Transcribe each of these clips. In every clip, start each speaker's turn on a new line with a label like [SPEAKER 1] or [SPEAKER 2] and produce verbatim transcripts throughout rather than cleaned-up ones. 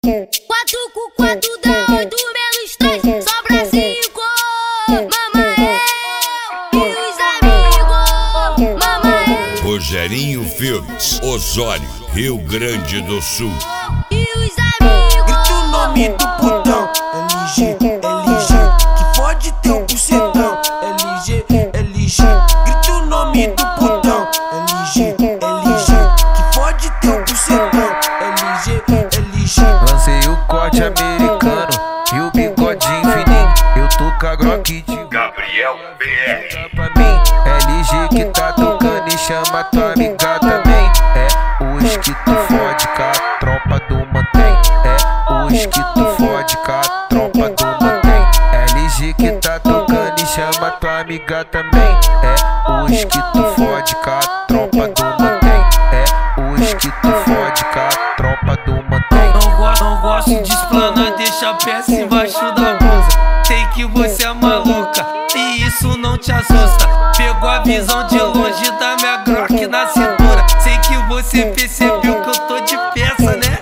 [SPEAKER 1] Quatro com quatro dá oito menos três, sobra cinco. Mamael e os amigos. Mamael.
[SPEAKER 2] Rogerinho Filmes, Osório, Rio Grande do Sul.
[SPEAKER 1] E os amigos.
[SPEAKER 3] Grite o nome do putão, L G, L G, que fode teu bucetão, L G, L G. Grite o nome do putão, L G, L G, que fode teu bucetão, L G, L G.
[SPEAKER 4] Lancei o corte americano e o bigodinho fininho. Eu tô com a Glock de
[SPEAKER 2] Gabriel P R.
[SPEAKER 4] pra mim, L G que tá tocando e chama tua amiga também. É hoje que tu fode com a tropa do mantém. É hoje que tu fode com a tropa do mantém. L G que tá tocando e chama tua amiga também. É hoje que tu fode com a tropa do mantém. É hoje que tu fode com a tropa do mantém.
[SPEAKER 5] Não gosto, não gosto de explanar, deixa a peça embaixo da blusa. Sei que você é maluca e isso não te assusta. Pegou a visão de longe da minha Glock na cintura. Sei que você percebeu que eu tô de peça, né?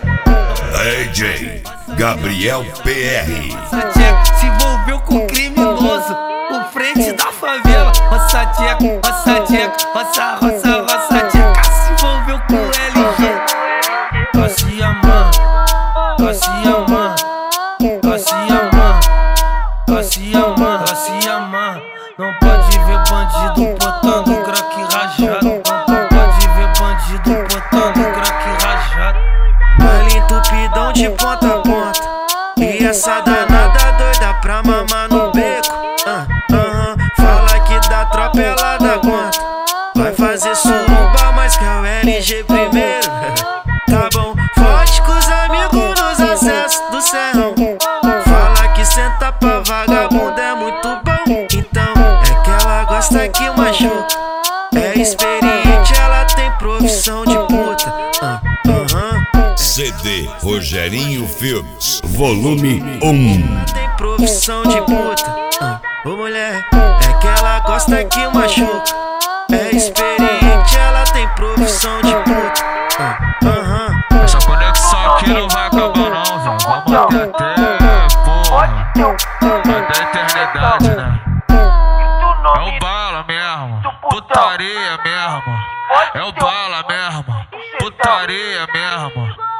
[SPEAKER 2] D J Gabriel P R.
[SPEAKER 5] Essa tcheca se envolveu com criminoso, o frente da favela. Roça tcheca, roça tcheca, roça, roça, roça tcheca. Se envolveu com L G. Tá se amando, tá se amando, tá se amando, tá se amando, tá se amando. Não pode ver bandido botando crack rajado. Não pode ver bandido botando crack rajado.
[SPEAKER 3] Baile entupidão de ponta a ponta, e essa danada doida pra mamar no beco. Ah, ah, fala que da tropa ela dá conta. Vai fazer suruba, mas quer o L G primeiro. Tá bom, forte com os amigos nos acessos do serrão. Fala que senta pra vagabundo é muito bom. Então é que ela gosta que machuca. É experiente, ela tem profissão de puta. Ah, ah,
[SPEAKER 2] C D Rogerinho Filmes, volume um.
[SPEAKER 3] tem profissão de puta. Ah, ô mulher, é que ela gosta que machuca. É experiente, ela tem profissão de puta. Ah, ah,
[SPEAKER 4] Essa conexão aqui não vai acabar não, Zão. Vamos manter até, porra, até a eternidade, né? É o bala mesmo, putaria mesmo. É o bala mesmo, putaria mesmo.